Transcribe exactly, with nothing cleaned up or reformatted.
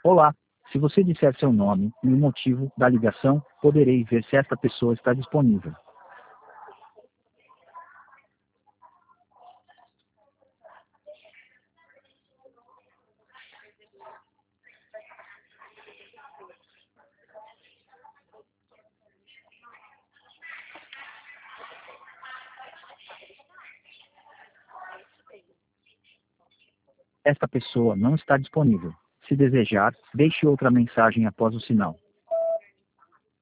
Olá, se você disser seu nome e o motivo da ligação, poderei ver se esta pessoa está disponível. Esta pessoa não está disponível. Se desejar, deixe outra mensagem após o sinal.